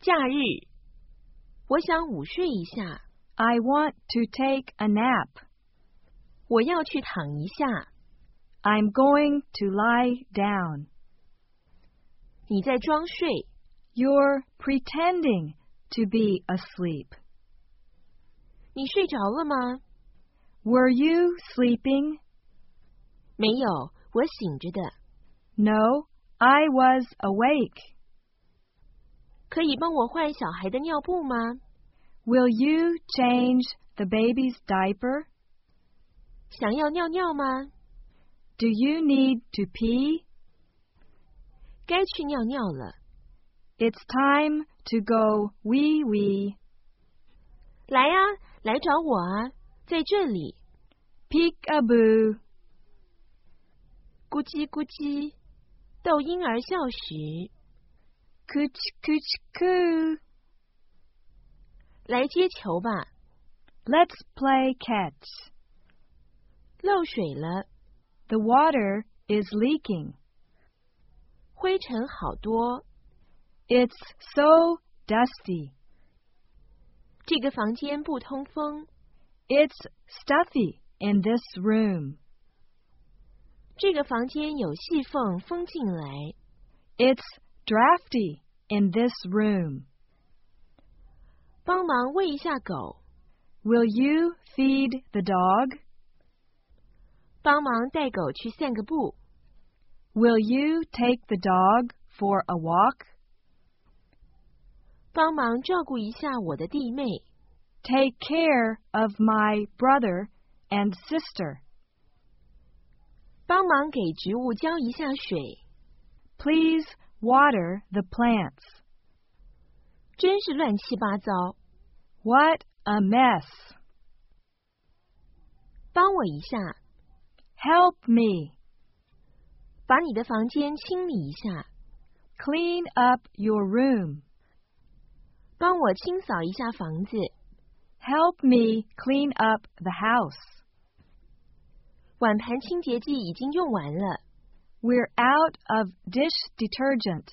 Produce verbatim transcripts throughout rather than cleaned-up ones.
假日，我想午睡一下。 I want to take a nap. 我要去躺一下。 I'm going to lie down. 你在装睡。 You're pretending to be asleep. 你睡着了吗？ Were you sleeping? 没有，我醒着的。 No, I was awake. 可以帮我换小孩的尿布吗？ Will you change the baby's diaper? 想要尿尿吗？ Do you need to pee? 该去尿尿了。 It's time to go wee wee. 来啊，来找我啊，在这里。 Peek-a-boo. 咕叽咕叽，逗婴儿笑时。 Cooch-cooch-coo. 来接球吧。 Let's play catch. 漏水了。 The water is leaking. 灰尘好多。 It's so dusty. 这个房间不通风。 It's stuffy in this room. 这个房间有细缝，风进来。 It's drafty in this room. 帮忙喂一下狗。 Will you feed the dog? 帮忙带狗去散个步。 Will you take the dog for a walk? 帮忙照顾一下我的弟妹。 Take care of my brother and sister. 帮忙给植物浇一下水。 Please water the plants. 真是乱七八糟。 What a mess. 帮我一下。 Help me. 把你的房间清理一下。 Clean up your room. 帮我清扫一下房子。 Help me clean up the house. 碗盘清洁剂已经用完了。 We're out of dish detergent.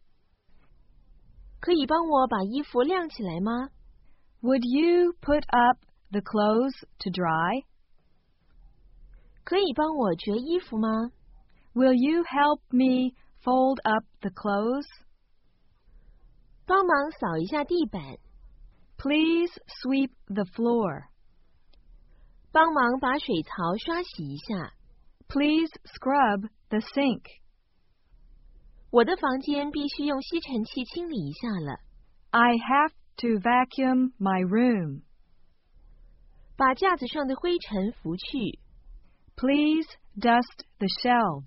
可以帮我把衣服晾起来吗？ Would you put up the clothes to dry? 可以帮我折衣服吗？ Will you help me fold up the clothes? 帮忙扫一下地板。 Please sweep the floor. 帮忙把水槽刷洗一下。 Please scrub the sink. 我的房间必须用吸尘器清理一下了。 I have to vacuum my room. 把架子上的灰尘拂去。 Please dust the shelves.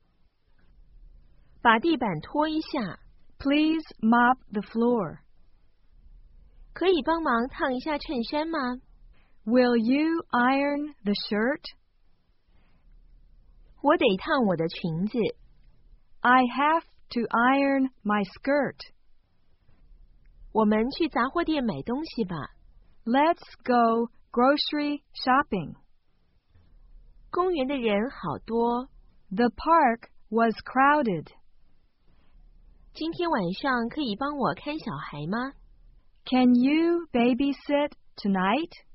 把地板拖一下。 Please mop the floor. 可以帮忙烫一下衬衫吗？ Will you iron the shirt? 我得烫我的裙子。 I have to iron my skirt. 我们去杂货店买东西吧。 Let's go grocery shopping. 公园的人好多。 The park was crowded. 今天晚上可以帮我看小孩吗？ Can you babysit tonight?